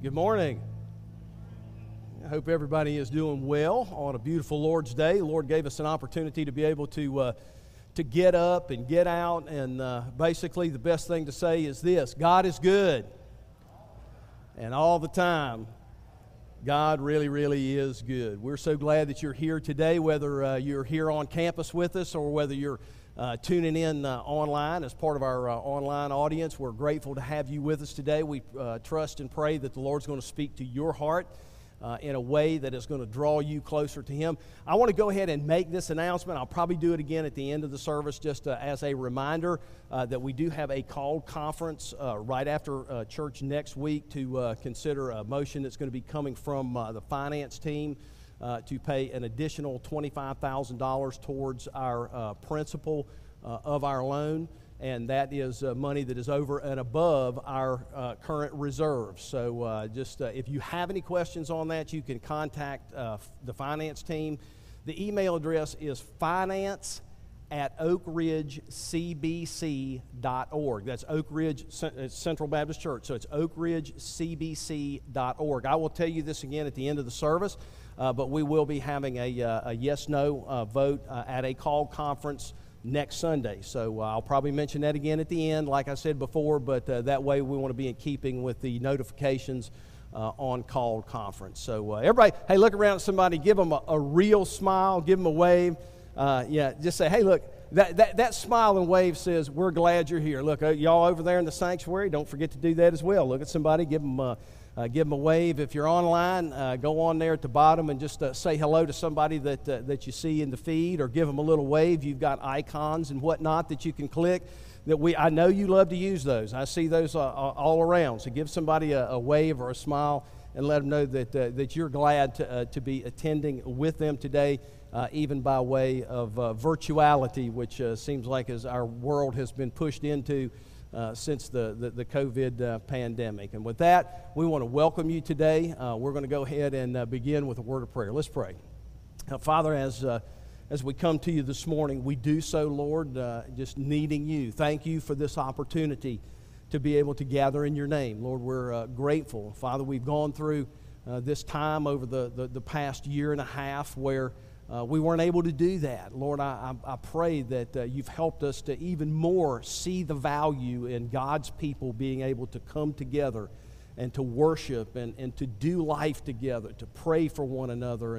Good morning. I hope everybody is doing well on a beautiful Lord's Day. The Lord gave us an opportunity to be able to get up and get out, and basically the best thing to say is this: God is good, and all the time. God really, really is good. We're so glad that you're here today, whether you're here on campus with us or whether you're tuning in online as part of our online audience. We're grateful to have you with us today. We trust and pray that the Lord's going to speak to your heart in a way that is going to draw you closer to Him. I want to go ahead and make this announcement. I'll probably do it again at the end of the service, just as a reminder that we do have a called conference right after church next week to consider a motion that's going to be coming from the finance team to pay an additional $25,000 towards our principal of our loan. And that is money that is over and above our current reserves. So if you have any questions on that, you can contact the finance team. The email address is finance@oakridgecbc.org. That's Oak Ridge Central Baptist Church. So it's oakridgecbc.org. I will tell you this again at the end of the service, but we will be having a yes-no vote at a call conference next Sunday. So I'll probably mention that again at the end, like I said before, but that way we want to be in keeping with the notifications on called conference. So everybody, hey, look around at somebody, give them a real smile, give them a wave. Just say, hey, look, that smile and wave says, we're glad you're here. Look, y'all over there in the sanctuary, don't forget to do that as well. Look at somebody, give them a wave. If you're online, go on there at the bottom and just say hello to somebody that you see in the feed, or give them a little wave. You've got icons and whatnot that you can click. I know you love to use those. I see those all around. So give somebody a wave or a smile and let them know that you're glad to be attending with them today, even by way of virtuality, which seems like as our world has been pushed into since the COVID pandemic. And with that, we want to welcome you today. We're going to go ahead and begin with a word of prayer. Let's pray. Father, as we come to you this morning, we do so, Lord, just needing you. Thank you for this opportunity to be able to gather in your name. Lord, we're grateful. Father, we've gone through this time over the past year and a half where we weren't able to do that. Lord, I pray that you've helped us to even more see the value in God's people being able to come together and to worship and to do life together, to pray for one another,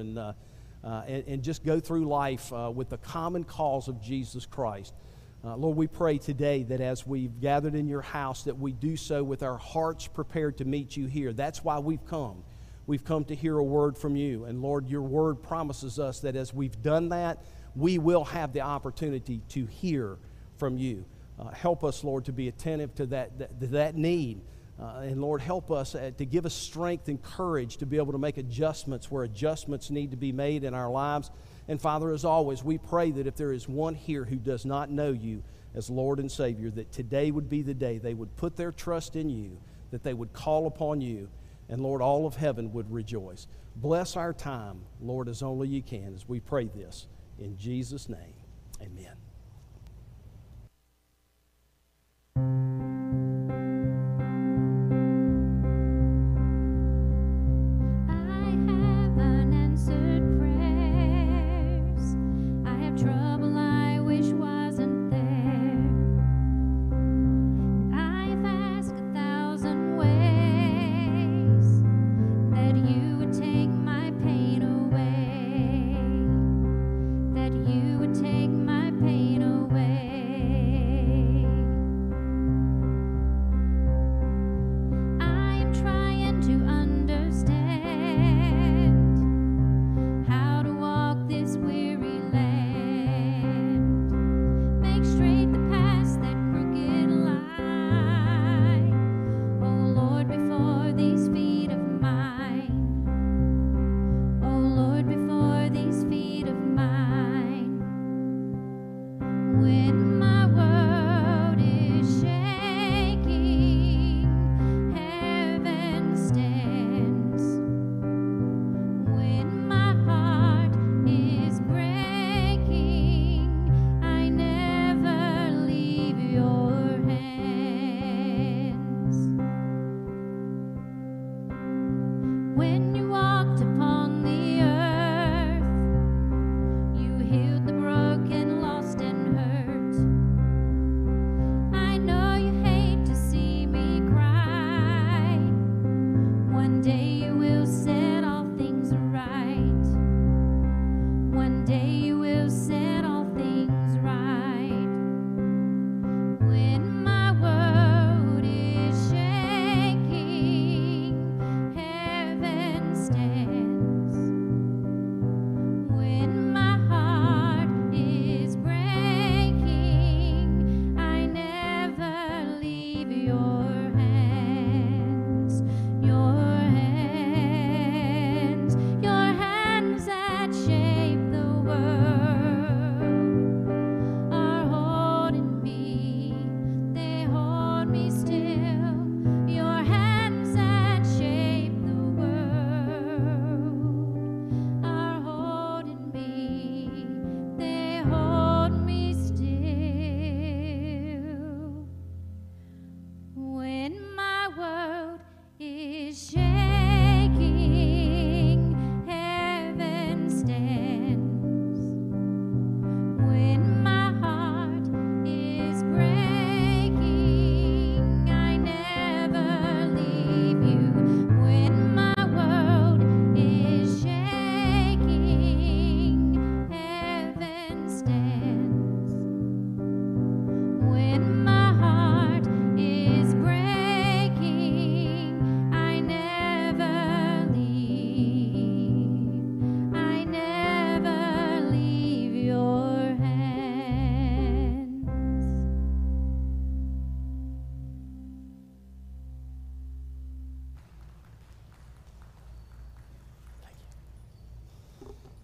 and just go through life with the common cause of Jesus Christ. Lord, we pray today that as we've gathered in your house, that we do so with our hearts prepared to meet you here. That's why we've come. We've come to hear a word from you. And Lord, your word promises us that as we've done that, we will have the opportunity to hear from you. Help us, Lord, to be attentive to that need. And Lord, help us to give us strength and courage to be able to make adjustments where adjustments need to be made in our lives. And Father, as always, we pray that if there is one here who does not know you as Lord and Savior, that today would be the day they would put their trust in you, that they would call upon you, and Lord, all of heaven would rejoice. Bless our time, Lord, as only you can, as we pray this. In Jesus' name, amen. Take my pain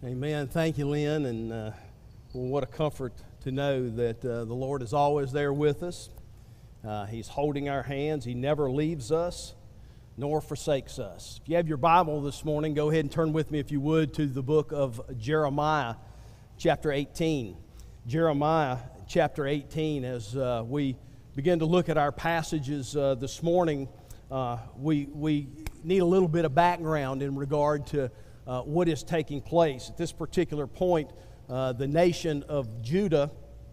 Amen. Thank you, Lynn, and well, what a comfort to know that the Lord is always there with us. He's holding our hands. He never leaves us nor forsakes us. If you have your Bible this morning, go ahead and turn with me, if you would, to the book of Jeremiah, chapter 18. Jeremiah, chapter 18, as we begin to look at our passages this morning, we need a little bit of background in regard to what is taking place. At this particular point, the nation of Judah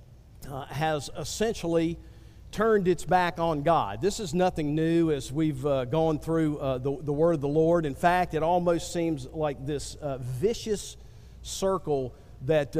has essentially turned its back on God. This is nothing new as we've gone through the word of the Lord. In fact, it almost seems like this vicious circle that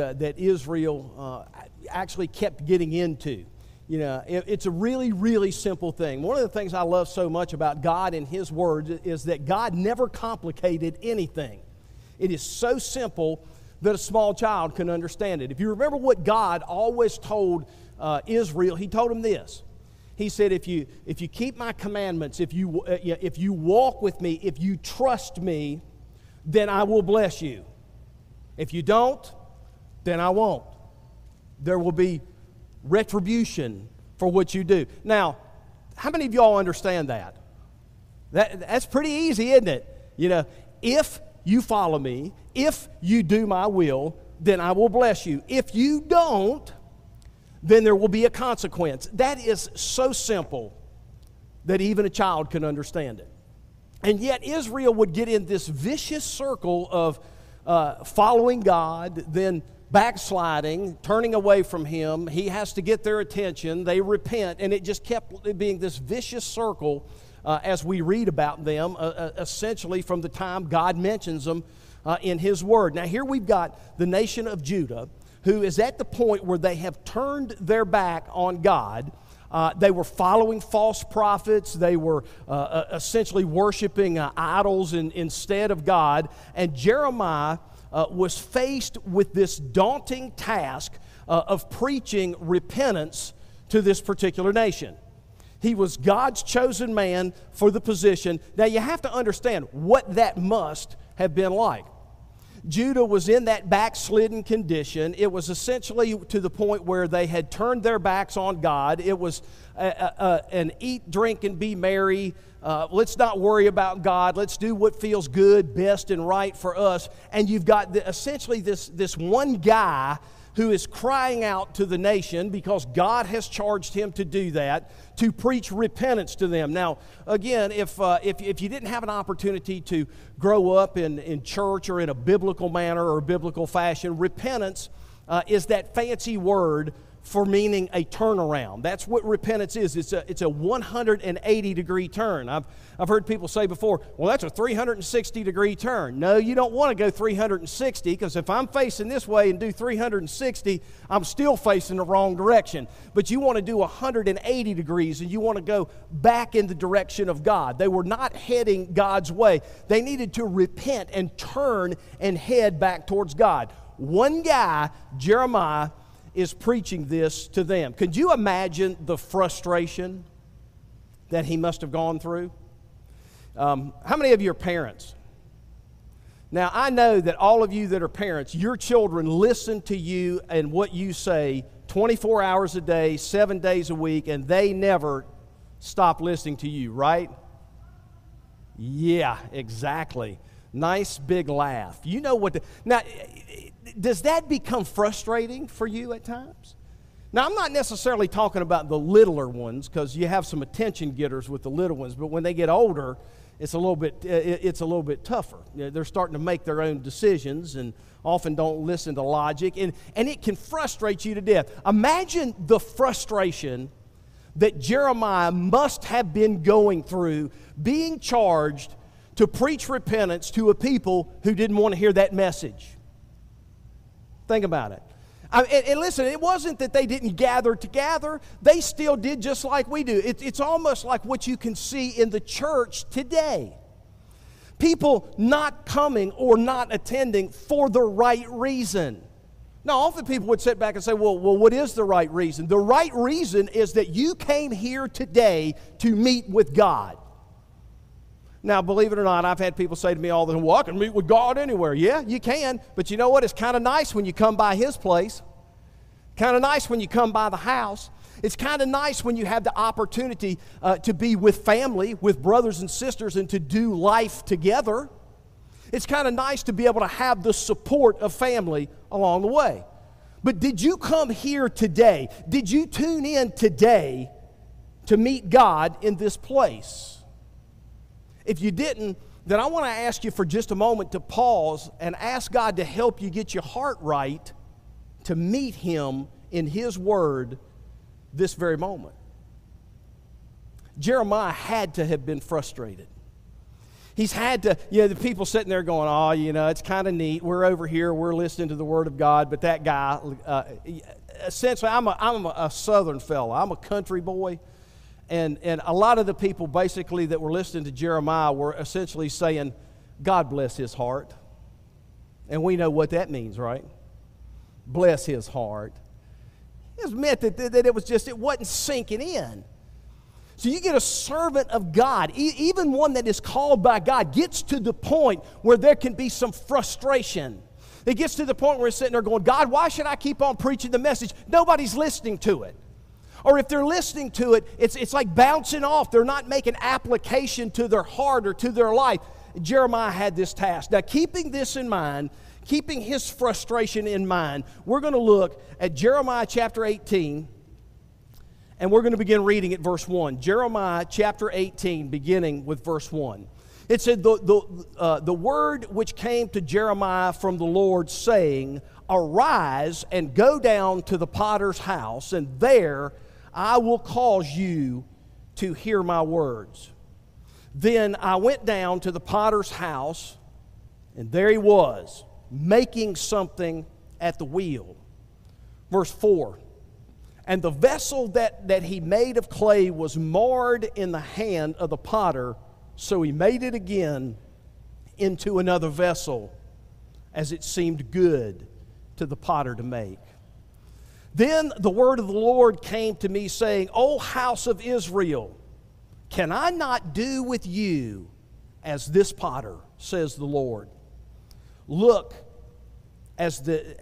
Israel actually kept getting into. You know, it's a really, really simple thing. One of the things I love so much about God and His Word is that God never complicated anything. It is so simple that a small child can understand it. If you remember what God always told Israel, He told them this. He said, if you keep my commandments, if you walk with me, if you trust me, then I will bless you. If you don't, then I won't. There will be retribution for what you do. Now, how many of y'all understand that? That's pretty easy, isn't it? You know, if you follow me, if you do my will, then I will bless you. If you don't, then there will be a consequence. That is so simple that even a child can understand it. And yet Israel would get in this vicious circle of following God, then backsliding, turning away from Him. He has to get their attention. They repent, and it just kept being this vicious circle as we read about them, essentially from the time God mentions them in His Word. Now here we've got the nation of Judah, who is at the point where they have turned their back on God. They were following false prophets. They were essentially worshiping idols instead of God. And Jeremiah was faced with this daunting task of preaching repentance to this particular nation. He was God's chosen man for the position. Now you have to understand what that must have been like. Judah was in that backslidden condition. It was essentially to the point where they had turned their backs on God. It was an eat, drink, and be merry. Let's not worry about God. Let's do what feels good, best, and right for us. And you've got essentially this one guy who is crying out to the nation because God has charged him to do that, to preach repentance to them. Now, again, if you didn't have an opportunity to grow up in church or in a biblical manner or biblical fashion, repentance is that fancy word for meaning a turnaround. That's what repentance is. It's a 180-degree turn. I've heard people say before, well, that's a 360-degree turn. No, you don't want to go 360, because if I'm facing this way and do 360, I'm still facing the wrong direction. But you want to do 180 degrees, and you want to go back in the direction of God. They were not heading God's way. They needed to repent and turn and head back towards God. One guy, Jeremiah, is preaching this to them. Could you imagine the frustration that he must have gone through? How many of you are parents? Now, I know that all of you that are parents, your children listen to you and what you say 24 hours a day, 7 days a week, and they never stop listening to you, right? Yeah, exactly. Nice big laugh. You know what now, does that become frustrating for you at times? Now, I'm not necessarily talking about the littler ones, because you have some attention getters with the little ones, but when they get older, it's a little bit tougher. You know, they're starting to make their own decisions and often don't listen to logic, and it can frustrate you to death. Imagine the frustration that Jeremiah must have been going through, being charged to preach repentance to a people who didn't want to hear that message. Think about it. And listen, it wasn't that they didn't gather together. They still did just like we do. It's almost like what you can see in the church today. People not coming or not attending for the right reason. Now, often people would sit back and say, well, what is the right reason? The right reason is that you came here today to meet with God. Now, believe it or not, I've had people say to me all the time, well, I can meet with God anywhere. Yeah, you can, but you know what? It's kind of nice when you come by His place. Kind of nice when you come by the house. It's kind of nice when you have the opportunity to be with family, with brothers and sisters, and to do life together. It's kind of nice to be able to have the support of family along the way. But did you come here today? Did you tune in today to meet God in this place? If you didn't, then I want to ask you for just a moment to pause and ask God to help you get your heart right to meet Him in His Word this very moment. Jeremiah had to have been frustrated. He's had to, the people sitting there going, oh, it's kind of neat. We're over here, we're listening to the Word of God, but that guy, essentially, I'm a Southern fella. I'm a country boy. And a lot of the people basically that were listening to Jeremiah were essentially saying, God bless his heart. And we know what that means, right? Bless his heart. It was meant that it wasn't sinking in. So you get a servant of God, even one that is called by God, gets to the point where there can be some frustration. It gets to the point where it's sitting there going, God, why should I keep on preaching the message? Nobody's listening to it. Or if they're listening to it, it's like bouncing off. They're not making application to their heart or to their life. Jeremiah had this task. Now, keeping this in mind, keeping his frustration in mind, we're going to look at Jeremiah chapter 18, and we're going to begin reading at verse 1. Jeremiah chapter 18, beginning with verse 1. It said, the word which came to Jeremiah from the Lord, saying, Arise and go down to the potter's house, and there I will cause you to hear my words. Then I went down to the potter's house, and there he was, making something at the wheel. Verse 4, and the vessel that he made of clay was marred in the hand of the potter, so he made it again into another vessel, as it seemed good to the potter to make. Then the word of the Lord came to me, saying, O house of Israel, can I not do with you as this potter, says the Lord? Look, as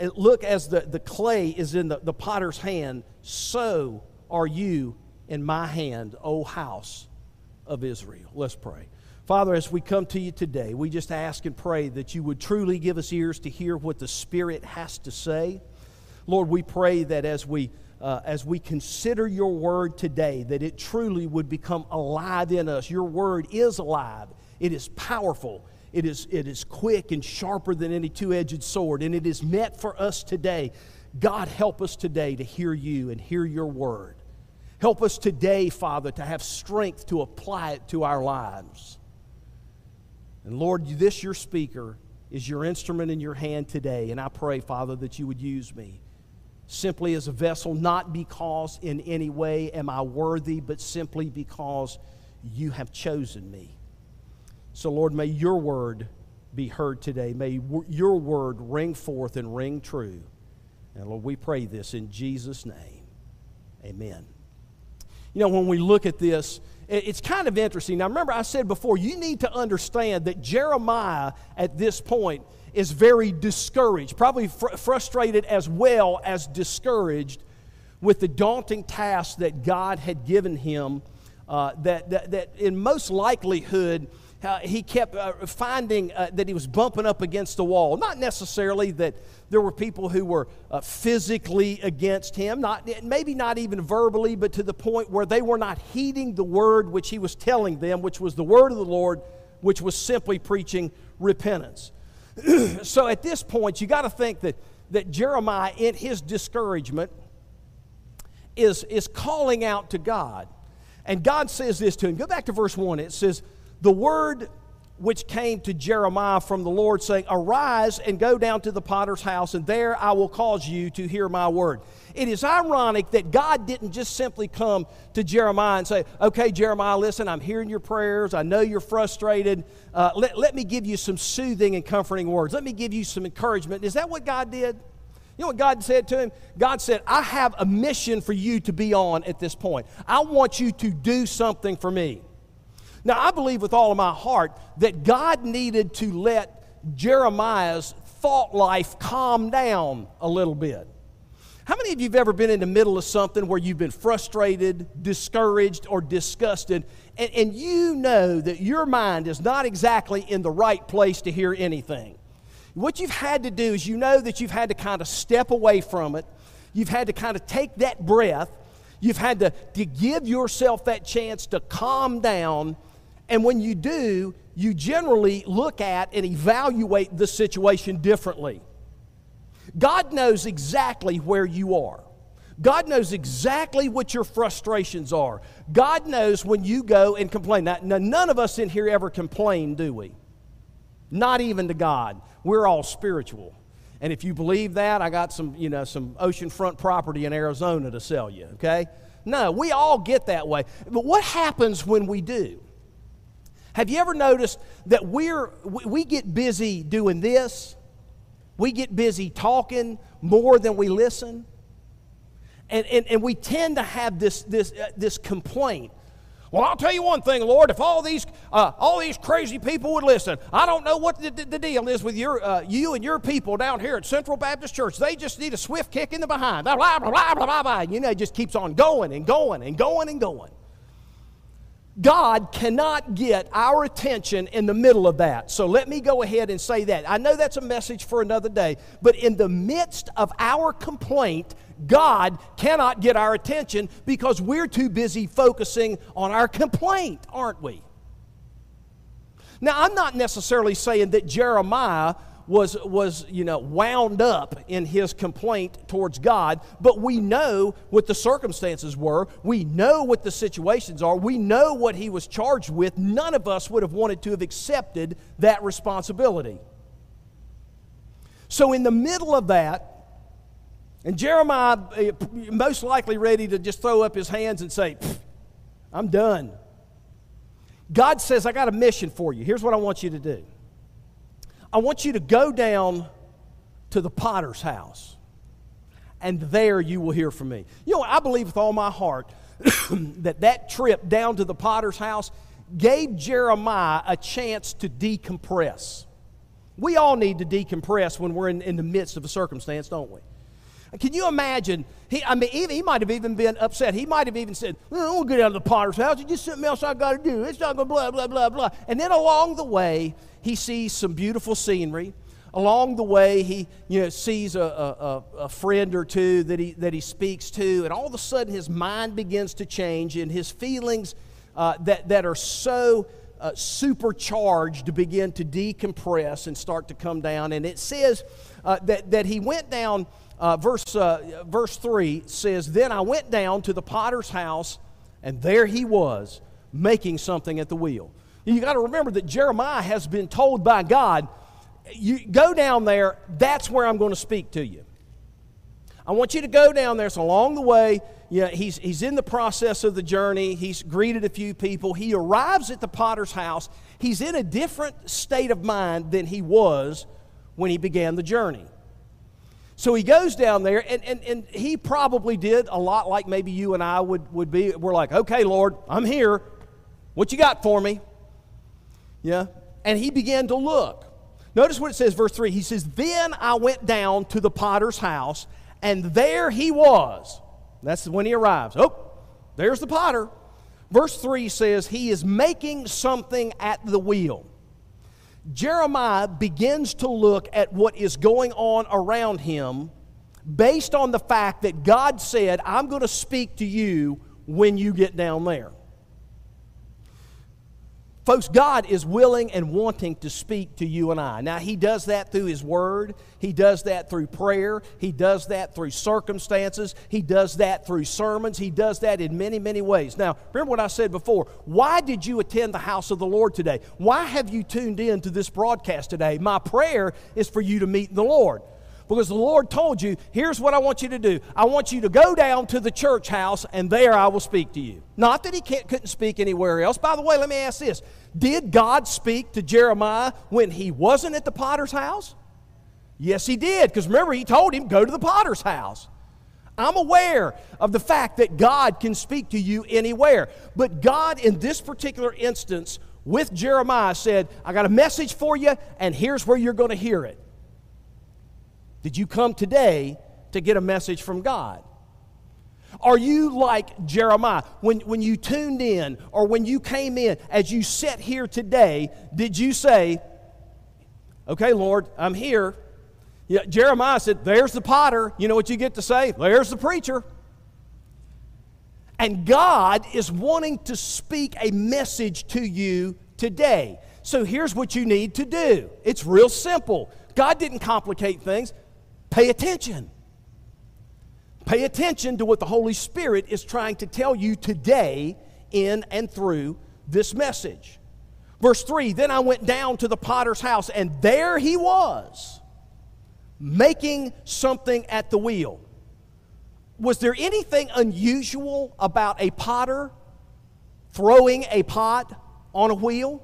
the clay is in the potter's hand, so are you in my hand, O house of Israel. Let's pray. Father, as we come to you today, we just ask and pray that you would truly give us ears to hear what the Spirit has to say. Lord, we pray that as we consider your word today, that it truly would become alive in us. Your word is alive. It is powerful. It is quick and sharper than any two-edged sword, and it is meant for us today. God, help us today to hear you and hear your word. Help us today, Father, to have strength to apply it to our lives. And Lord, this, your speaker, is your instrument in your hand today, and I pray, Father, that you would use me simply as a vessel, not because in any way am I worthy, but simply because you have chosen me. So, Lord, may your word be heard today. May your word ring forth and ring true. And, Lord, we pray this in Jesus' name. Amen. You know, when we look at this, it's kind of interesting. Now, remember, I said before, you need to understand that Jeremiah at this point is very discouraged, probably frustrated as well as discouraged with the daunting task that God had given him, that in most likelihood he kept finding that he was bumping up against the wall. Not necessarily that there were people who were physically against him, maybe not even verbally, but to the point where they were not heeding the word which he was telling them, which was the word of the Lord, which was simply preaching repentance. So at this point, you got to think that Jeremiah, in his discouragement, is calling out to God. And God says this to him. Go back to verse 1. It says, the word which came to Jeremiah from the Lord, saying, Arise and go down to the potter's house, and there I will cause you to hear my word. It is ironic that God didn't just simply come to Jeremiah and say, okay, Jeremiah, listen, I'm hearing your prayers. I know you're frustrated. Let me give you some soothing and comforting words. Let me give you some encouragement. Is that what God did? You know what God said to him? God said, I have a mission for you to be on at this point. I want you to do something for me. Now, I believe with all of my heart that God needed to let Jeremiah's thought life calm down a little bit. How many of you have ever been in the middle of something where you've been frustrated, discouraged, or disgusted, and you know that your mind is not exactly in the right place to hear anything? What you've had to do is you know that you've had to kind of step away from it. You've had to kind of take that breath. You've had to give yourself that chance to calm down. And when you do, you generally look at and evaluate the situation differently. God knows exactly where you are. God knows exactly what your frustrations are. God knows when you go and complain. Now, none of us in here ever complain, do we? Not even to God. We're all spiritual. And if you believe that, I got some oceanfront property in Arizona to sell you, okay? No, we all get that way. But what happens when we do? Have you ever noticed that we get busy doing this? We get busy talking more than we listen. And we tend to have this complaint. Well, I'll tell you one thing, Lord, if all these crazy people would listen, I don't know what the deal is with you and your people down here at Central Baptist Church. They just need a swift kick in the behind. Blah, blah, blah, blah, blah, blah. You know, it just keeps on going and going and going and going. God cannot get our attention in the middle of that. So let me go ahead and say that. I know that's a message for another day, but in the midst of our complaint, God cannot get our attention because we're too busy focusing on our complaint, aren't we? Now, I'm not necessarily saying that Jeremiah was wound up in his complaint towards God, but we know what the circumstances were. We know what the situations are. We know what he was charged with. None of us would have wanted to have accepted that responsibility. So in the middle of that, and Jeremiah most likely ready to just throw up his hands and say, I'm done. God says, I got a mission for you. Here's what I want you to do. I want you to go down to the potter's house, and there you will hear from me. You know, I believe with all my heart that trip down to the potter's house gave Jeremiah a chance to decompress. We all need to decompress when we're in the midst of a circumstance, don't we? Can you imagine? He might have even been upset. He might have even said, I don't want to go down to the potter's house. It's just something else I got to do. It's not going to blah, blah, blah, blah. And then along the way, he sees some beautiful scenery. Along the way, he sees a friend or two that he speaks to. And all of a sudden, his mind begins to change. And his feelings that are so supercharged begin to decompress and start to come down. And it says that he went down... Verse 3 says, Then I went down to the potter's house, and there he was, making something at the wheel. You got to remember that Jeremiah has been told by God, you go down there, that's where I'm going to speak to you. I want you to go down there. So along the way, he's in the process of the journey. He's greeted a few people. He arrives at the potter's house. He's in a different state of mind than he was when he began the journey. So he goes down there, and he probably did a lot like maybe you and I would be. We're like, okay, Lord, I'm here. What you got for me? Yeah. And he began to look. Notice what it says, verse 3. He says, Then I went down to the potter's house, and there he was. That's when he arrives. Oh, there's the potter. Verse 3 says, He is making something at the wheel. Jeremiah begins to look at what is going on around him based on the fact that God said, I'm going to speak to you when you get down there. Folks, God is willing and wanting to speak to you and I. Now, He does that through His Word. He does that through prayer. He does that through circumstances. He does that through sermons. He does that in many, many ways. Now, remember what I said before. Why did you attend the house of the Lord today? Why have you tuned in to this broadcast today? My prayer is for you to meet the Lord. Because the Lord told you, here's what I want you to do. I want you to go down to the church house, and there I will speak to you. Not that He couldn't speak anywhere else. By the way, let me ask this. Did God speak to Jeremiah when he wasn't at the potter's house? Yes, He did. Because remember, He told him, go to the potter's house. I'm aware of the fact that God can speak to you anywhere. But God, in this particular instance, with Jeremiah, said, I got a message for you, and here's where you're going to hear it. Did you come today to get a message from God? Are you like Jeremiah? When you tuned in or when you came in, as you sat here today, did you say, okay, Lord, I'm here. Yeah, Jeremiah said, there's the potter. You know what you get to say? There's the preacher. And God is wanting to speak a message to you today. So here's what you need to do. It's real simple. God didn't complicate things. Pay attention. Pay attention to what the Holy Spirit is trying to tell you today in and through this message. Verse 3, then I went down to the potter's house, and there he was, making something at the wheel. Was there anything unusual about a potter throwing a pot on a wheel?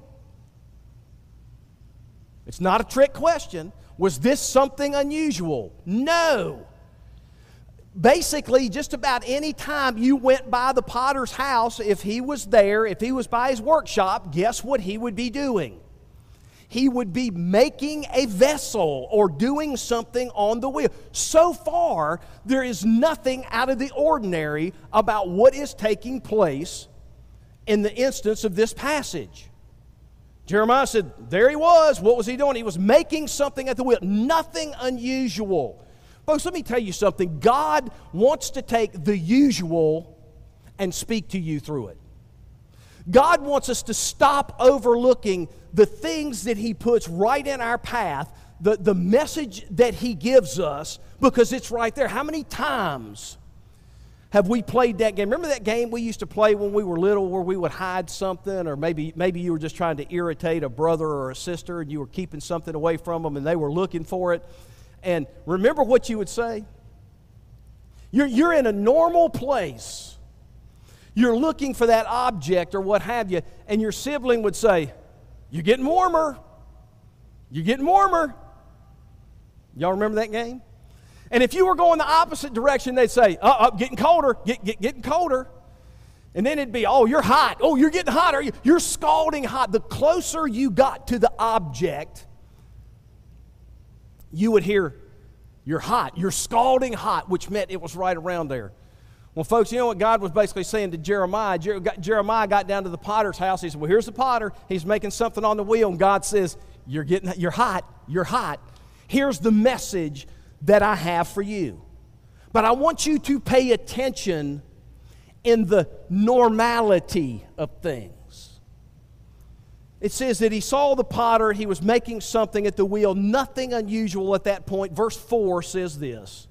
It's not a trick question. Was this something unusual? No. Basically, just about any time you went by the potter's house, if he was there, if he was by his workshop, guess what he would be doing? He would be making a vessel or doing something on the wheel. So far, there is nothing out of the ordinary about what is taking place in the instance of this passage. Jeremiah said, there he was. What was he doing? He was making something at the wheel. Nothing unusual. Folks, let me tell you something. God wants to take the usual and speak to you through it. God wants us to stop overlooking the things that He puts right in our path, the message that He gives us, because it's right there. How many times have we played that game? Remember that game we used to play when we were little where we would hide something, or maybe you were just trying to irritate a brother or a sister and you were keeping something away from them and they were looking for it. And remember what you would say? You're in a normal place. You're looking for that object or what have you, and your sibling would say, you're getting warmer. You're getting warmer. Y'all remember that game? And if you were going the opposite direction, they'd say, getting colder, getting colder. And then it'd be, oh, you're hot. Oh, you're getting hotter. You're scalding hot. The closer you got to the object, you would hear, you're hot. You're scalding hot, which meant it was right around there. Well, folks, you know what God was basically saying to Jeremiah? Jeremiah got down to the potter's house. He said, well, here's the potter. He's making something on the wheel. And God says, you're hot. You're hot. Here's the message that I have for you. But I want you to pay attention in the normality of things. It says that he saw the potter. He was making something at the wheel. Nothing unusual at that point. Verse 4 says this.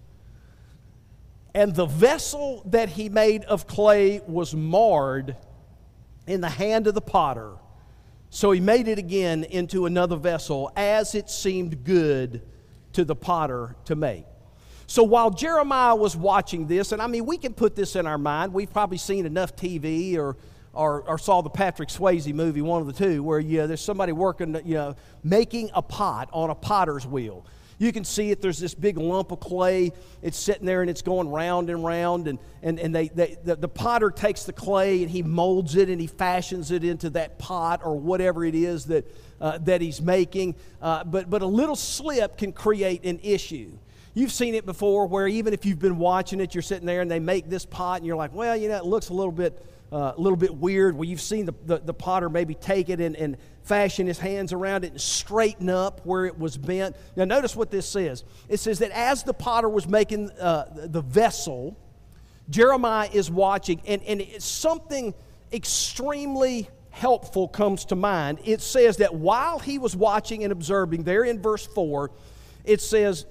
And the vessel that he made of clay was marred in the hand of the potter. So he made it again into another vessel, as it seemed good to the potter to make. So while Jeremiah was watching this, and I mean, we can put this in our mind. We've probably seen enough TV or saw the Patrick Swayze movie, one of the two, where there's somebody working, making a pot on a potter's wheel. You can see it. There's this big lump of clay. It's sitting there and it's going round and round. And the potter takes the clay and he molds it and he fashions it into that pot or whatever it is that he's making. But a little slip can create an issue. You've seen it before where even if you've been watching it, you're sitting there and they make this pot and you're like, well, it looks a little bit weird. Well, you've seen the potter maybe take it and fashion his hands around it and straighten up where it was bent. Now notice what this says. It says that as the potter was making the vessel, Jeremiah is watching, and it's something extremely helpful comes to mind. It says that while he was watching and observing, there in verse 4, it says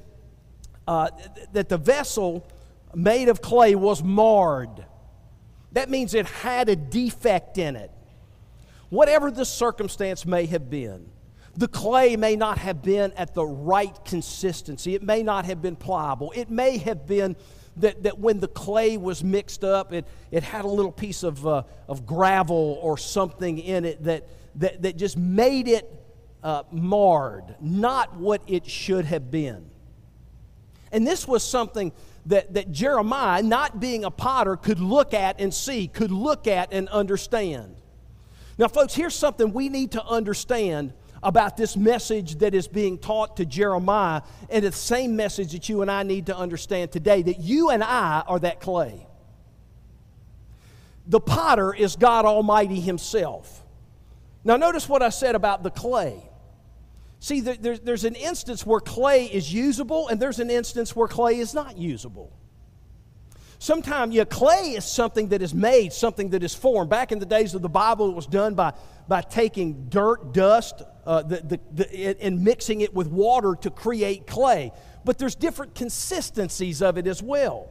that the vessel made of clay was marred. That means it had a defect in it. Whatever the circumstance may have been, the clay may not have been at the right consistency. It may not have been pliable. It may have been that when the clay was mixed up, it had a little piece of gravel or something in it that just made it marred, not what it should have been. And this was something that Jeremiah, not being a potter, could look at and see, could look at and understand. Now, folks, here's something we need to understand about this message that is being taught to Jeremiah, and it's the same message that you and I need to understand today, that you and I are that clay. The potter is God Almighty Himself. Now, notice what I said about the clay. See, there's an instance where clay is usable, and there's an instance where clay is not usable. Sometimes, clay is something that is made, something that is formed. Back in the days of the Bible, it was done by taking dirt, dust, and mixing it with water to create clay. But there's different consistencies of it as well.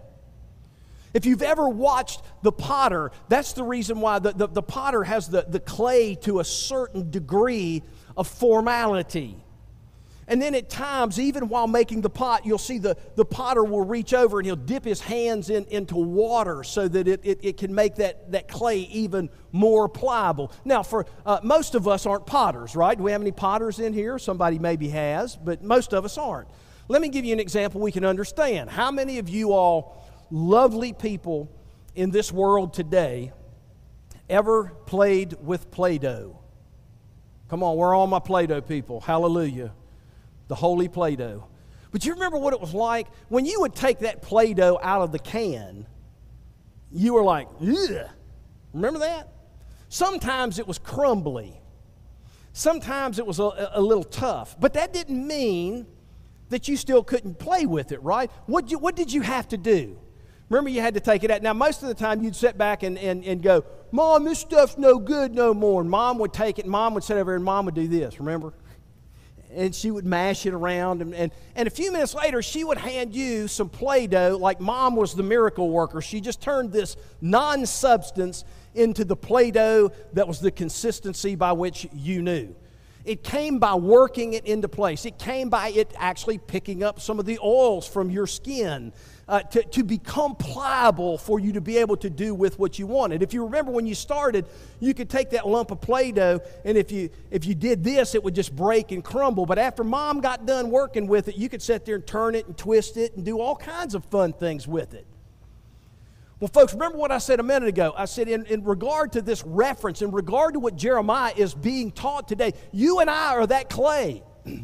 If you've ever watched the potter, that's the reason why the potter has the clay to a certain degree of formality. And then at times, even while making the pot, you'll see the potter will reach over and he'll dip his hands into water so that it can make that clay even more pliable. Now, for most of us aren't potters, right? Do we have any potters in here? Somebody maybe has, but most of us aren't. Let me give you an example we can understand. How many of you all lovely people in this world today ever played with Play-Doh? Come on, where are all my Play-Doh people? Hallelujah. The holy Play-Doh. But you remember what it was like? When you would take that Play-Doh out of the can, you were like, ugh. Remember that? Sometimes it was crumbly. Sometimes it was a little tough. But that didn't mean that you still couldn't play with it, right? What did you have to do? Remember, you had to take it out. Now, most of the time, you'd sit back and go, Mom, this stuff's no good no more. And Mom would take it, and Mom would sit over, and Mom would do this, remember? And she would mash it around. And a few minutes later, she would hand you some Play-Doh, like Mom was the miracle worker. She just turned this non-substance into the Play-Doh that was the consistency by which you knew. It came by working it into place. It came by it actually picking up some of the oils from your skin to become pliable for you to be able to do with what you wanted. If you remember when you started, you could take that lump of Play-Doh, and if you did this, it would just break and crumble. But after Mom got done working with it, you could sit there and turn it and twist it and do all kinds of fun things with it. Well, folks, remember what I said a minute ago. I said in regard to this reference, in regard to what Jeremiah is being taught today, you and I are that clay.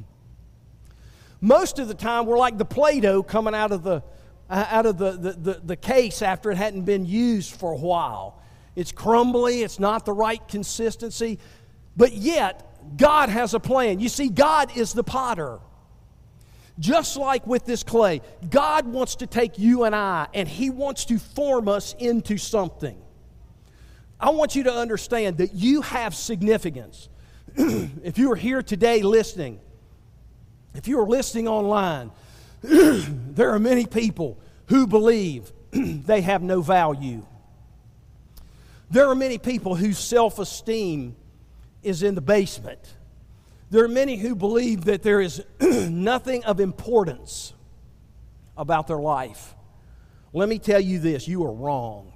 Most of the time, we're like the Play-Doh coming out of the case after it hadn't been used for a while. It's crumbly, it's not the right consistency, but yet God has a plan. You see, God is the potter. Just like with this clay, God wants to take you and I, and He wants to form us into something. I want you to understand that you have significance. If you are here today listening, if you are listening online, there are many people who believe they have no value. There are many people whose self-esteem is in the basement. There are many who believe that there is nothing of importance about their life. Let me tell you this, you are wrong.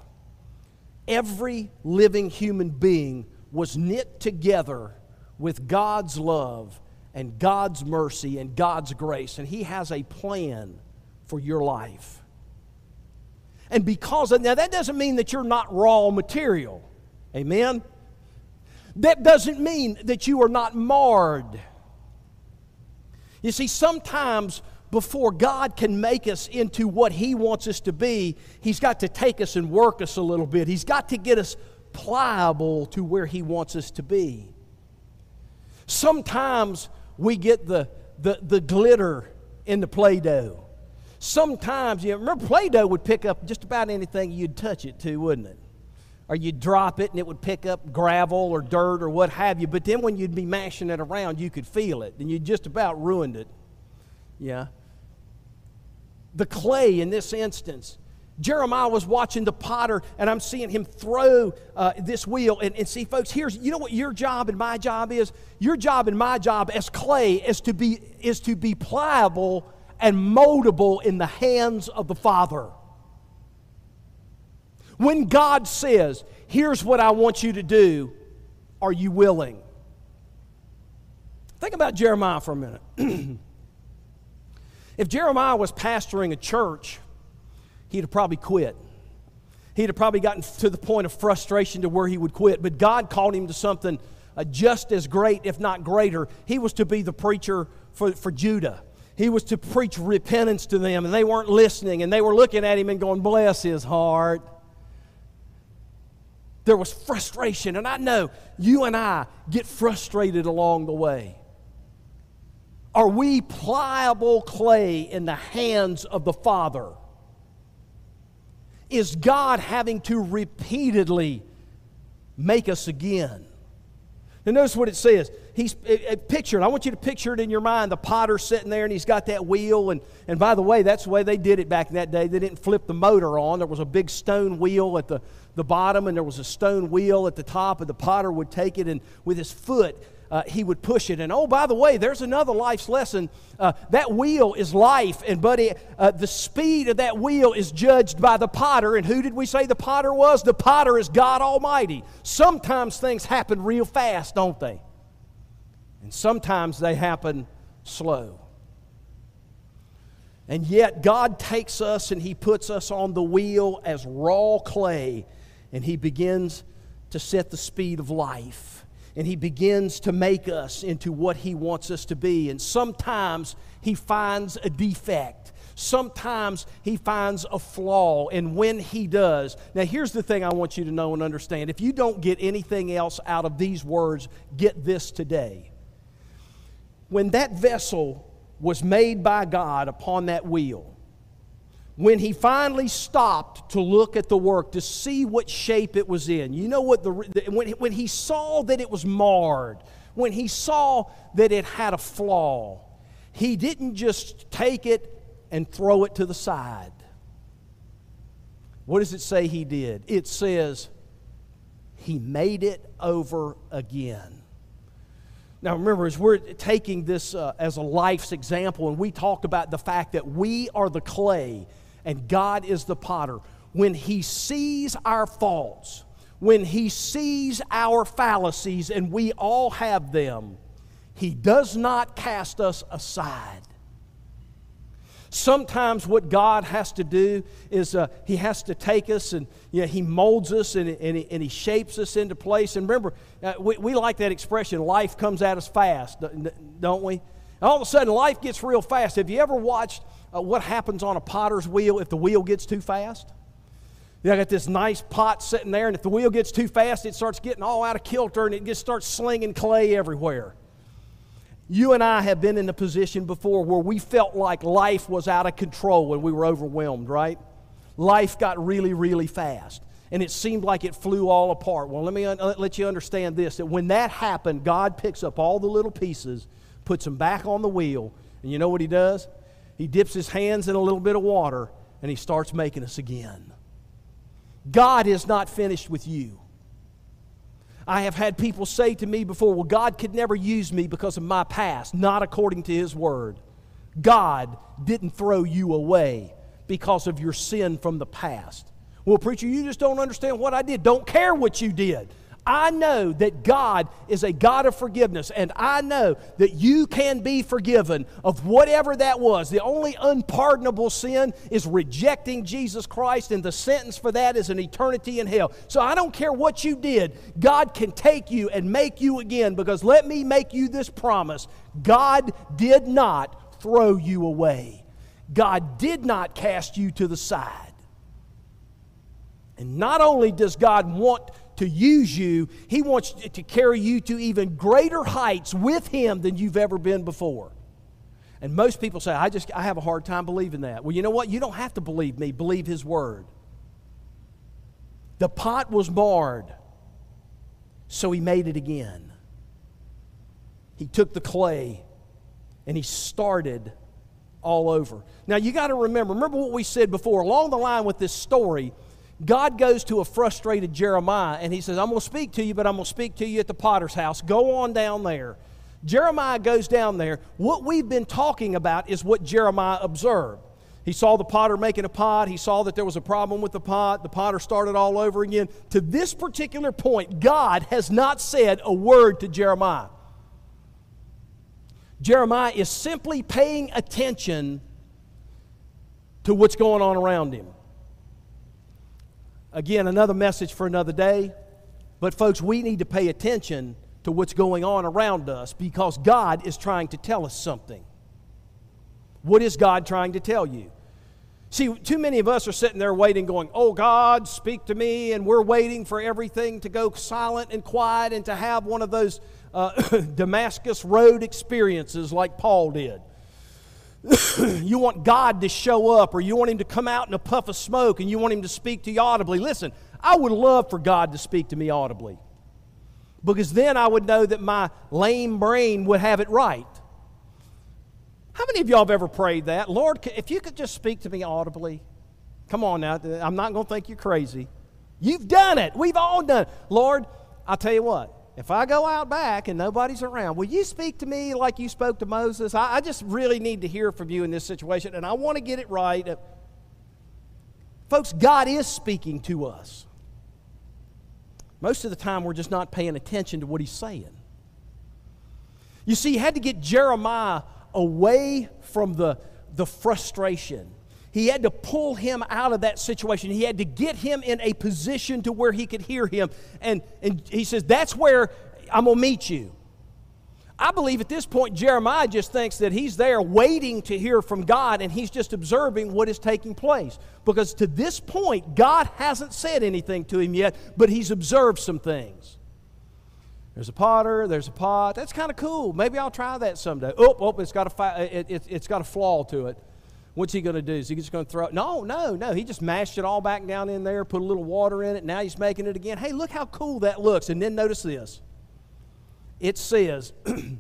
Every living human being was knit together with God's love and God's mercy and God's grace, and He has a plan for your life. And now that doesn't mean that you're not raw material. Amen? That doesn't mean that you are not marred. You see, sometimes before God can make us into what He wants us to be, He's got to take us and work us a little bit. He's got to get us pliable to where He wants us to be. Sometimes we get the glitter in the Play-Doh. Sometimes, remember Play-Doh would pick up just about anything you'd touch it to, wouldn't it? Or you'd drop it and it would pick up gravel or dirt or what have you. But then when you'd be mashing it around, you could feel it. And you just about ruined it. Yeah. The clay in this instance. Jeremiah was watching the potter, and I'm seeing him throw this wheel. And see, folks, you know what your job and my job is? Your job and my job as clay is to be pliable and moldable in the hands of the Father. When God says, here's what I want you to do, are you willing? Think about Jeremiah for a minute. If Jeremiah was pastoring a church he'd have probably quit. He'd have probably gotten to the point of frustration to where he would quit. But God called him to something just as great, if not greater. He was to be the preacher for Judah. He was to preach repentance to them, and they weren't listening, and they were looking at him and going, bless his heart. There was frustration, and I know you and I get frustrated along the way. Are we pliable clay in the hands of the Father? Is God having to repeatedly make us again? Now notice what it says. Picture it. I want you to picture it in your mind. The potter's sitting there and he's got that wheel. And by the way, that's the way they did it back in that day. They didn't flip the motor on. There was a big stone wheel at the bottom, and there was a stone wheel at the top, and the potter would take it and with his foot he would push it. And oh, by the way, there's another life's lesson. That wheel is life, and buddy, the speed of that wheel is judged by the potter. And who did we say the potter was? The potter is God Almighty. Sometimes things happen real fast, don't they? And sometimes they happen slow. And yet God takes us and He puts us on the wheel as raw clay, and He begins to set the speed of life. And He begins to make us into what He wants us to be. And sometimes He finds a defect. Sometimes He finds a flaw. And when He does, now here's the thing I want you to know and understand. If you don't get anything else out of these words, get this today. When that vessel was made by God upon that wheel, when He finally stopped to look at the work, to see what shape it was in, you know what, when He saw that it was marred, when He saw that it had a flaw, He didn't just take it and throw it to the side. What does it say He did? It says He made it over again. Now remember, as we're taking this as a life's example, and we talked about the fact that we are the clay and God is the potter, when He sees our faults, when He sees our fallacies, and we all have them, He does not cast us aside. Sometimes what God has to do is He has to take us and He molds us and He shapes us into place. And remember, we like that expression, life comes at us fast, don't we? And all of a sudden, life gets real fast. Have you ever watched what happens on a potter's wheel if the wheel gets too fast? You got this nice pot sitting there, and if the wheel gets too fast, it starts getting all out of kilter, and it just starts slinging clay everywhere. You and I have been in a position before where we felt like life was out of control when we were overwhelmed, right? Life got really, really fast, and it seemed like it flew all apart. Well, let me let you understand this, that when that happened, God picks up all the little pieces, puts them back on the wheel, and you know what He does? He dips His hands in a little bit of water, and He starts making us again. God is not finished with you. I have had people say to me before, well, God could never use me because of my past. Not according to His Word. God didn't throw you away because of your sin from the past. Well, preacher, you just don't understand what I did. Don't care what you did. I know that God is a God of forgiveness, and I know that you can be forgiven of whatever that was. The only unpardonable sin is rejecting Jesus Christ, and the sentence for that is an eternity in hell. So I don't care what you did. God can take you and make you again, because let me make you this promise. God did not throw you away. God did not cast you to the side. And not only does God want to use you, He wants to carry you to even greater heights with Him than you've ever been before. And most people say, I have a hard time believing that. Well, you know what? You don't have to believe me. Believe His Word. The pot was marred, so He made it again. He took the clay and He started all over. Now, you got to remember what we said before. Along the line with this story, God goes to a frustrated Jeremiah, and He says, I'm going to speak to you, but I'm going to speak to you at the potter's house. Go on down there. Jeremiah goes down there. What we've been talking about is what Jeremiah observed. He saw the potter making a pot. He saw that there was a problem with the pot. The potter started all over again. To this particular point, God has not said a word to Jeremiah. Jeremiah is simply paying attention to what's going on around him. Again, another message for another day. But folks, we need to pay attention to what's going on around us because God is trying to tell us something. What is God trying to tell you? See, too many of us are sitting there waiting, going, oh, God, speak to me, and we're waiting for everything to go silent and quiet and to have one of those Damascus Road experiences like Paul did. You want God to show up, or you want Him to come out in a puff of smoke, and you want Him to speak to you audibly. Listen, I would love for God to speak to me audibly, because then I would know that my lame brain would have it right. How many of y'all have ever prayed that? Lord, if you could just speak to me audibly. Come on now, I'm not going to think you're crazy. You've done it. We've all done it. Lord, I'll tell you what. If I go out back and nobody's around, will you speak to me like you spoke to Moses? I just really need to hear from you in this situation, and I want to get it right. Folks, God is speaking to us. Most of the time, we're just not paying attention to what He's saying. You see, He had to get Jeremiah away from the frustration. He had to pull him out of that situation. He had to get him in a position to where he could hear him. And he says, that's where I'm going to meet you. I believe at this point, Jeremiah just thinks that he's there waiting to hear from God, and he's just observing what is taking place. Because to this point, God hasn't said anything to him yet, but he's observed some things. There's a potter, there's a pot. That's kind of cool. Maybe I'll try that someday. It's got a flaw to it. What's he going to do? Is he just going to throw it? No. He just mashed it all back down in there, put a little water in it. Now he's making it again. Hey, look how cool that looks. And then notice this. It says,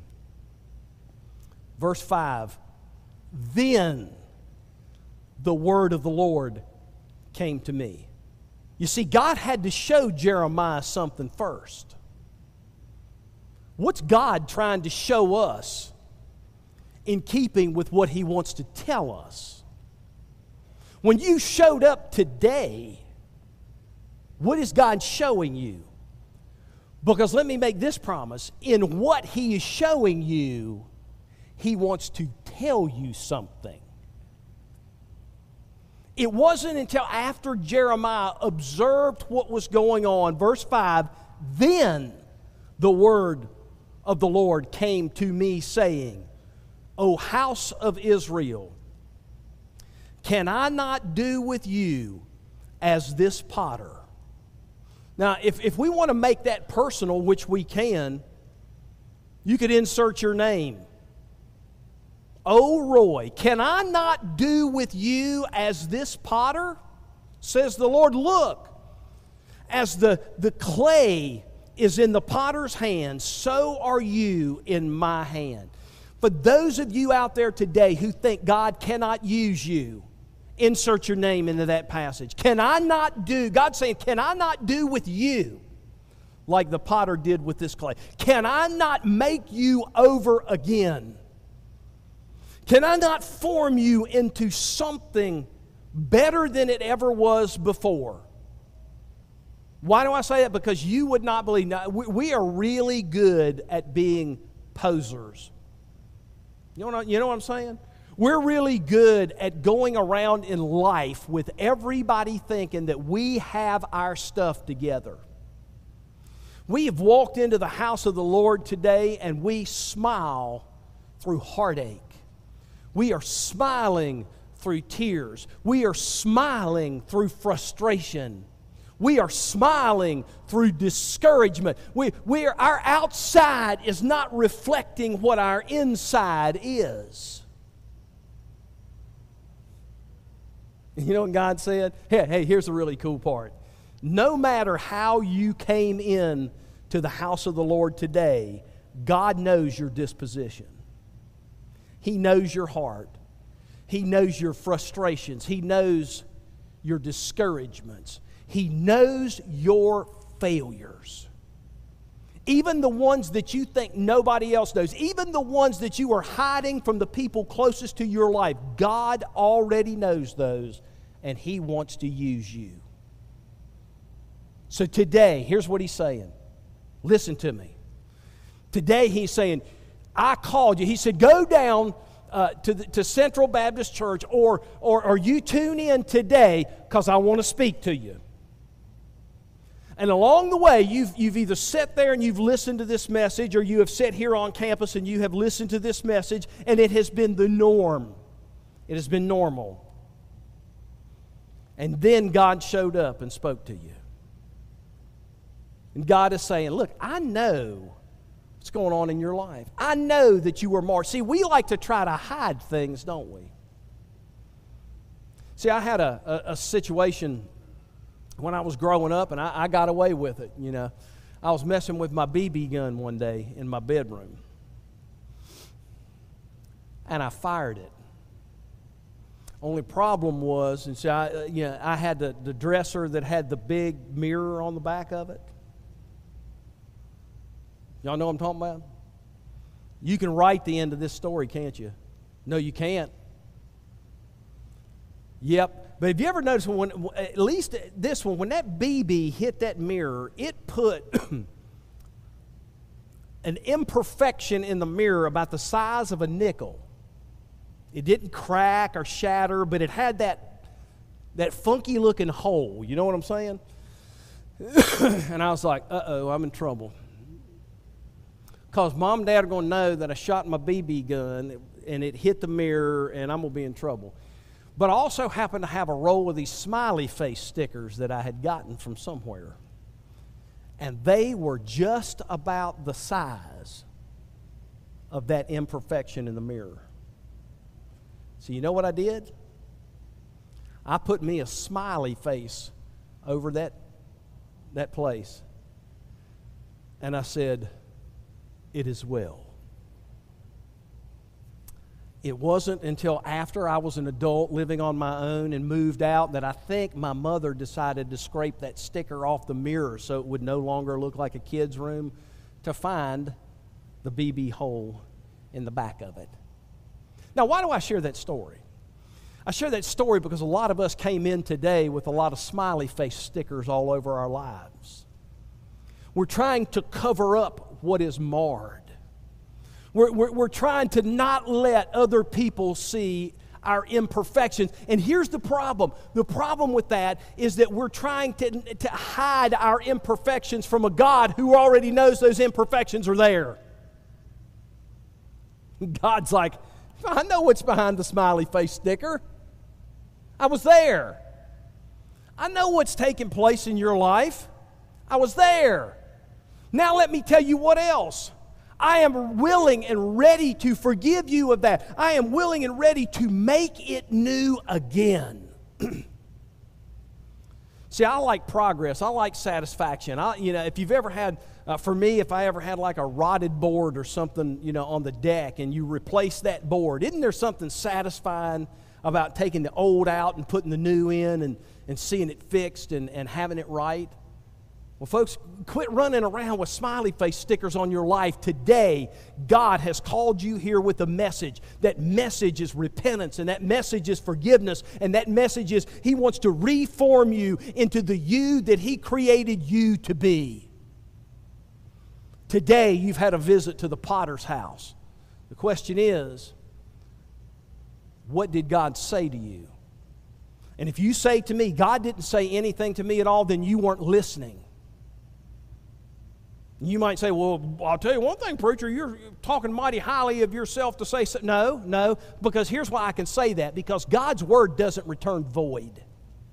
verse 5, then the word of the Lord came to me. You see, God had to show Jeremiah something first. What's God trying to show us in keeping with what He wants to tell us? When you showed up today, what is God showing you? Because let me make this promise. In what He is showing you, He wants to tell you something. It wasn't until after Jeremiah observed what was going on, verse 5, then the word of the Lord came to me, saying, O house of Israel, can I not do with you as this potter? Now, if we want to make that personal, which we can, you could insert your name. O Roy, can I not do with you as this potter? Says the Lord, look, as the clay is in the potter's hand, so are you in my hand. For those of you out there today who think God cannot use you, insert your name into that passage. God's saying, can I not do with you like the potter did with this clay? Can I not make you over again? Can I not form you into something better than it ever was before? Why do I say that? Because you would not believe. Now, we are really good at being posers. You know what I'm saying? We're really good at going around in life with everybody thinking that we have our stuff together. We have walked into the house of the Lord today and we smile through heartache. We are smiling through tears. We are smiling through frustration. We are smiling through discouragement. Our outside is not reflecting what our inside is. You know what God said? Hey, here's the really cool part. No matter how you came in to the house of the Lord today, God knows your disposition. He knows your heart. He knows your frustrations. He knows your discouragements. He knows your failures. Even the ones that you think nobody else knows, even the ones that you are hiding from the people closest to your life, God already knows those, and He wants to use you. So today, here's what He's saying. Listen to me. Today He's saying, I called you. He said, go down to Central Baptist Church or you tune in today because I want to speak to you. And along the way, you've either sat there and you've listened to this message, or you have sat here on campus and you have listened to this message, and it has been the norm. It has been normal. And then God showed up and spoke to you. And God is saying, look, I know what's going on in your life. I know that you were marked. See, we like to try to hide things, don't we? See, I had a situation when I was growing up, and I got away with it, you know. I was messing with my BB gun one day in my bedroom, and I fired it. Only problem was, and see, I had the dresser that had the big mirror on the back of it. Y'all know what I'm talking about? You can write the end of this story, can't you? No, you can't. Yep. But have you ever noticed, at least this one, when that BB hit that mirror, it put an imperfection in the mirror about the size of a nickel. It didn't crack or shatter, but it had that funky looking hole. You know what I'm saying? And I was like, uh-oh, I'm in trouble. Because Mom and Dad are going to know that I shot my BB gun and it hit the mirror and I'm going to be in trouble. But I also happened to have a roll of these smiley face stickers that I had gotten from somewhere. And they were just about the size of that imperfection in the mirror. So you know what I did? I put me a smiley face over that place. And I said, "It is well." It wasn't until after I was an adult living on my own and moved out that I think my mother decided to scrape that sticker off the mirror so it would no longer look like a kid's room, to find the BB hole in the back of it. Now, why do I share that story? I share that story because a lot of us came in today with a lot of smiley face stickers all over our lives. We're trying to cover up what is marred. We're trying to not let other people see our imperfections. And here's the problem. The problem with that is that we're trying to hide our imperfections from a God who already knows those imperfections are there. God's like, I know what's behind the smiley face sticker. I was there. I know what's taking place in your life. I was there. Now let me tell you what else. I am willing and ready to forgive you of that. I am willing and ready to make it new again. See, I like progress. I like satisfaction. If you've ever had, for me, if I ever had like a rotted board or something, on the deck, and you replace that board, isn't there something satisfying about taking the old out and putting the new in and seeing it fixed and having it right? Well, folks, quit running around with smiley face stickers on your life. Today, God has called you here with a message. That message is repentance, and that message is forgiveness, and that message is He wants to reform you into the you that He created you to be. Today, you've had a visit to the potter's house. The question is, what did God say to you? And if you say to me, God didn't say anything to me at all, then you weren't listening. You might say, well, I'll tell you one thing, preacher, you're talking mighty highly of yourself to say so. No, because here's why I can say that. Because God's word doesn't return void.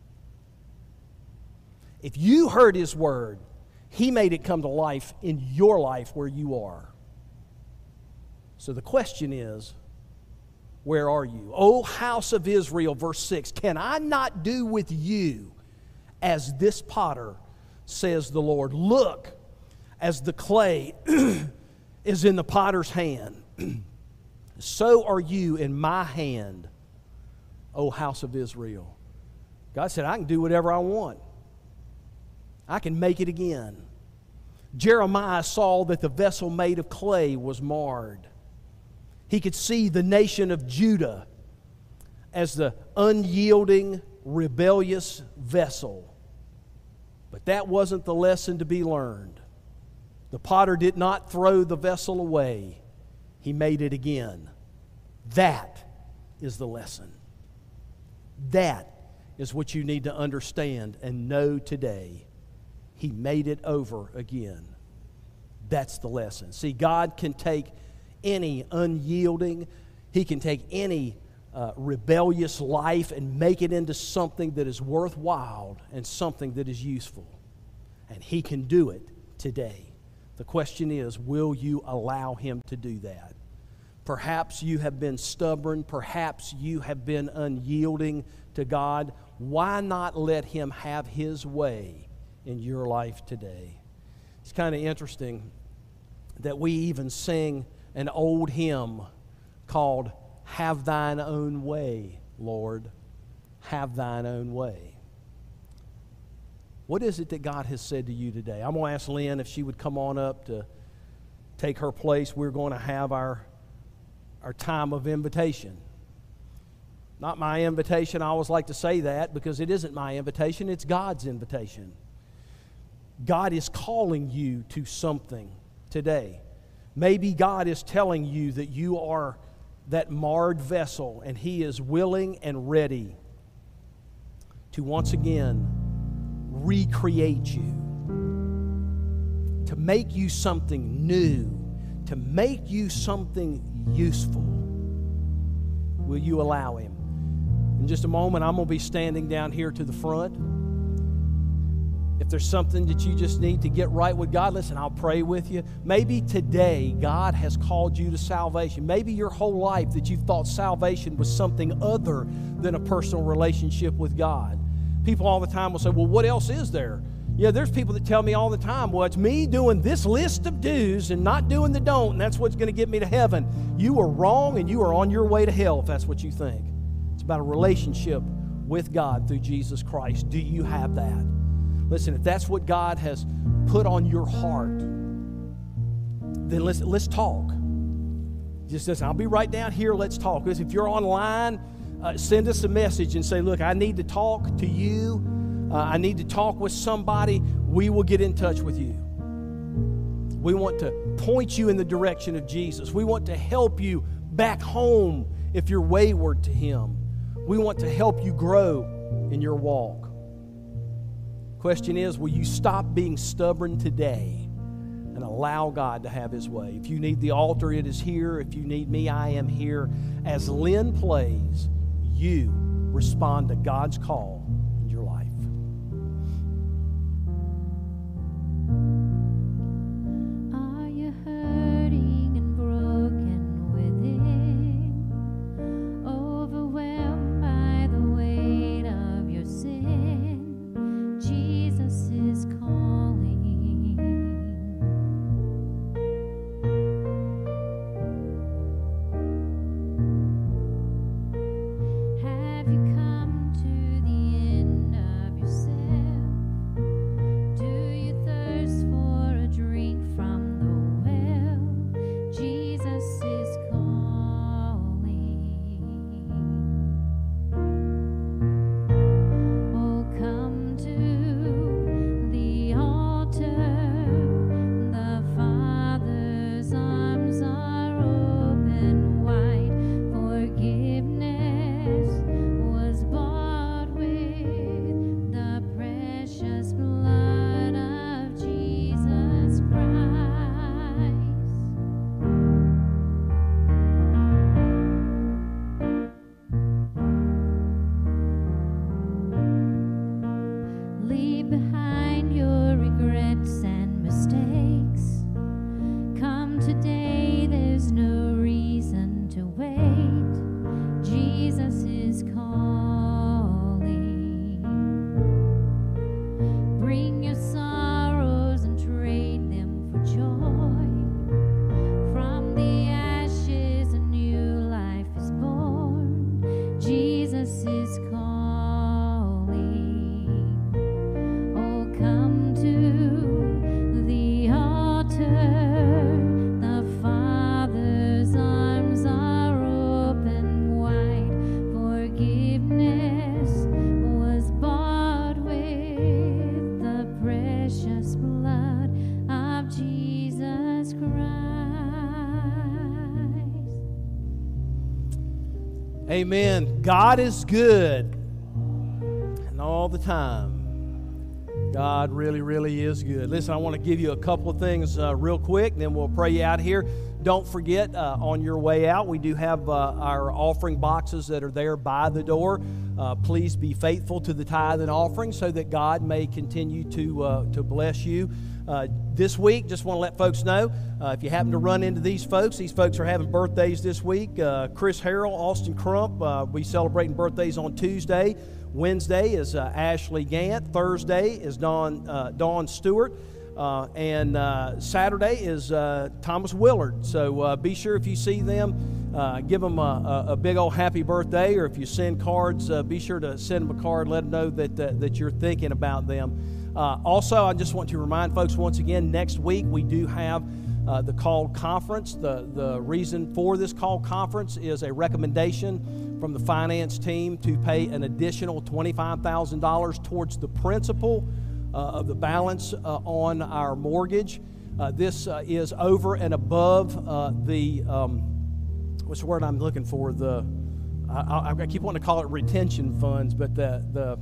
If you heard His word, He made it come to life in your life where you are. So the question is, where are you? O house of Israel, verse 6, can I not do with you as this potter, says the Lord? Look, as the clay is in the potter's hand, so are you in my hand, O house of Israel. God said, I can do whatever I want. I can make it again. Jeremiah saw that the vessel made of clay was marred. He could see the nation of Judah as the unyielding, rebellious vessel. But that wasn't the lesson to be learned. The potter did not throw the vessel away. He made it again. That is the lesson. That is what you need to understand and know today. He made it over again. That's the lesson. See, God can take any unyielding, He can take any rebellious life and make it into something that is worthwhile and something that is useful. And He can do it today. The question is, will you allow Him to do that? Perhaps you have been stubborn. Perhaps you have been unyielding to God. Why not let Him have His way in your life today? It's kind of interesting that we even sing an old hymn called "Have Thine Own Way, Lord, have Thine Own way." What is it that God has said to you today? I'm going to ask Lynn if she would come on up to take her place. We're going to have our time of invitation. Not my invitation. I always like to say that because it isn't my invitation. It's God's invitation. God is calling you to something today. Maybe God is telling you that you are that marred vessel and He is willing and ready to once again recreate you, to make you something new, to make you something useful. Will you allow Him? In just a moment, I'm going to be standing down here to the front. If there's something that you just need to get right with God, listen, I'll pray with you. Maybe today God has called you to salvation. Maybe your whole life that you've thought salvation was something other than a personal relationship with God. People all the time will say, well, what else is there? Yeah, there's people that tell me all the time, well, it's me doing this list of do's and not doing the don't, and that's what's going to get me to heaven. You are wrong, and you are on your way to hell if that's what you think. It's about a relationship with God through Jesus Christ. Do you have that? Listen, if that's what God has put on your heart, then let's talk. Just listen, I'll be right down here. Let's talk. Because if you're online, send us a message and say, look, I need to talk to you. I need to talk with somebody. We will get in touch with you. We want to point you in the direction of Jesus. We want to help you back home if you're wayward to Him. We want to help you grow in your walk. Question is, will you stop being stubborn today and allow God to have His way? If you need the altar, it is here. If you need me, I am here. As Lynn plays, you respond to God's call in your life. Are you hurting and broken within? Overwhelmed by the weight of your sin? Jesus is calling. Have you come to the end of yourself? Do you thirst for a drink from the well? Jesus is calling. Oh, come to the altar. The Father's arms are open wide. Forgiveness was bought with the precious blood of Jesus Christ. Leave behind your regrets and mistakes. Come today, there's no reason to wait. Jesus is calling. Bring your sorrows and trade them for joy. From the ashes, a new life is born. Jesus is calling. Oh, come to the altar. The Father's arms are open wide. Forgiveness was bought with the precious blood of Jesus Christ. Amen. God is good. And all the time. God really, really is good. Listen, I want to give you a couple of things real quick, and then we'll pray you out here. Don't forget, on your way out, we do have our offering boxes that are there by the door. Please be faithful to the tithe and offering so that God may continue to bless you. This week, just want to let folks know, if you happen to run into these folks are having birthdays this week. Chris Harrell, Austin Crump, we celebrating birthdays on Tuesday. Wednesday is Ashley Gant. Thursday is Dawn Stewart. And Saturday is Thomas Willard. So be sure if you see them, give them a big old happy birthday, or if you send cards, be sure to send them a card, let them know that you're thinking about them. Also, I just want to remind folks once again, next week we do have the called conference. The reason for this called conference is a recommendation from the finance team to pay an additional $25,000 towards the principal of the balance on our mortgage. This is over and above the, what's the word I'm looking for? I keep wanting to call it retention funds, but the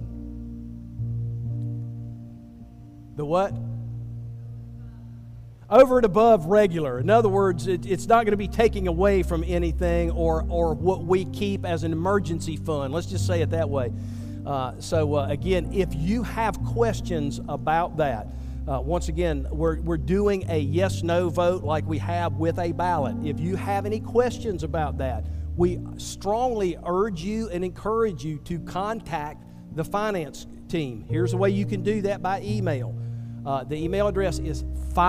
what? Over and above regular. In other words, it's not going to be taking away from anything or what we keep as an emergency fund. Let's just say it that way. So again, if you have questions about that, once again, we're doing a yes-no vote like we have with a ballot. If you have any questions about that, we strongly urge you and encourage you to contact the finance team. Here's the way you can do that: by email. The email address is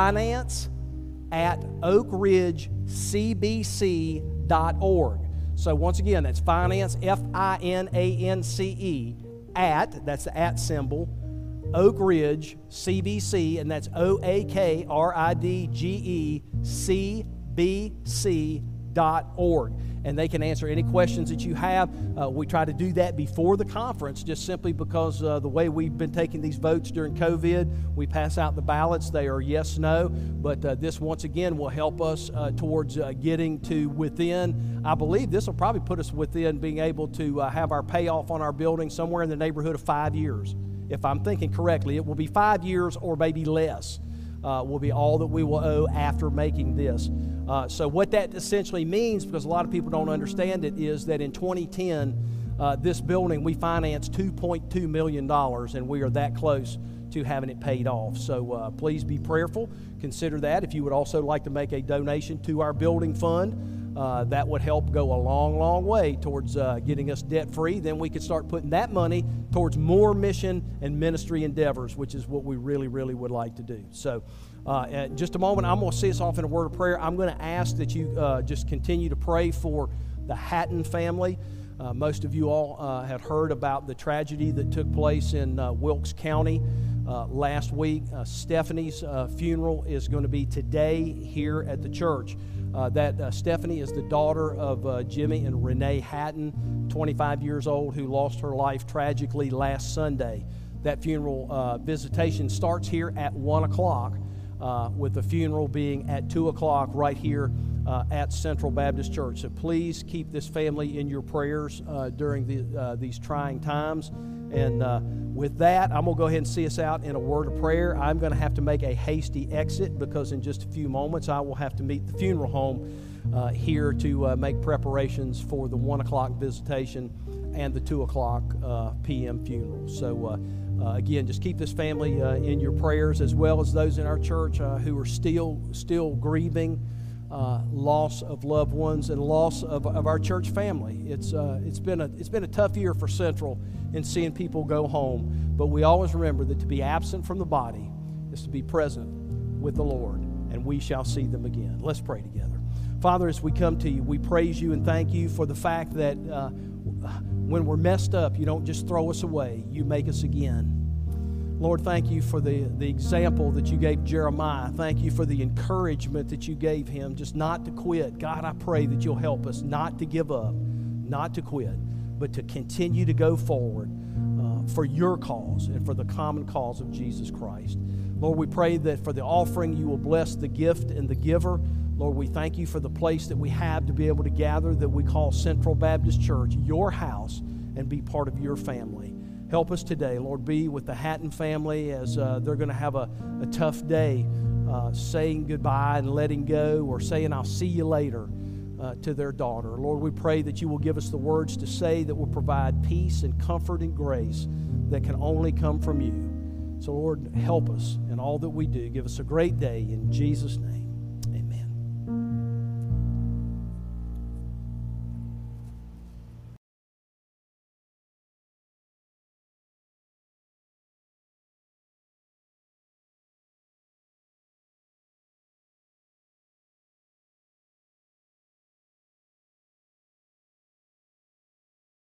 finance@oakridgecbc.org. So once again, that's finance, FINANCE, that's the @ symbol, Oak Ridge CBC, and that's OAKRIDGECBC.org. And they can answer any questions that you have. We try to do that before the conference, just simply because the way we've been taking these votes during COVID, we pass out the ballots. They are yes, no. But this, once again, will help us towards getting to within, I believe this will probably put us within being able to have our payoff on our building somewhere in the neighborhood of 5 years. If I'm thinking correctly, it will be 5 years or maybe less. Will be all that we will owe after making this. So what that essentially means, because a lot of people don't understand it, is that in 2010, this building, we financed $2.2 million, and we are that close to having it paid off. So please be prayerful. Consider that. If you would also like to make a donation to our building fund, that would help go a long, long way towards getting us debt-free. Then we could start putting that money towards more mission and ministry endeavors, which is what we really, really would like to do. So in just a moment, I'm going to see us off in a word of prayer. I'm going to ask that you just continue to pray for the Hatton family. Most of you all have heard about the tragedy that took place in Wilkes County last week. Stephanie's funeral is going to be today here at the church. Stephanie is the daughter of Jimmy and Renee Hatton, 25 years old, who lost her life tragically last Sunday. That funeral visitation starts here at 1 o'clock, with the funeral being at 2 o'clock right here at Central Baptist Church. So please keep this family in your prayers during these trying times. And with that, I'm going to go ahead and see us out in a word of prayer. I'm going to have to make a hasty exit because in just a few moments I will have to meet the funeral home here to make preparations for the 1 o'clock visitation and the 2 o'clock p.m. funeral. So again, just keep this family in your prayers, as well as those in our church who are still grieving loss of loved ones and loss of our church family. It's been a tough year for Central in seeing people go home, but we always remember that to be absent from the body is to be present with the Lord, and we shall see them again. Let's pray together. Father, as we come to you, we praise you and thank you for the fact that when we're messed up, you don't just throw us away, you make us again. Lord, thank you for the example that you gave Jeremiah. Thank you for the encouragement that you gave him just not to quit. God, I pray that you'll help us not to give up, not to quit, but to continue to go forward for your cause and for the common cause of Jesus Christ. Lord, we pray that for the offering you will bless the gift and the giver. Lord, we thank you for the place that we have to be able to gather that we call Central Baptist Church, your house, and be part of your family. Help us today. Lord, be with the Hatton family as they're going to have a tough day saying goodbye and letting go, or saying, I'll see you later, to their daughter. Lord, we pray that you will give us the words to say that will provide peace and comfort and grace that can only come from you. So, Lord, help us in all that we do. Give us a great day in Jesus' name.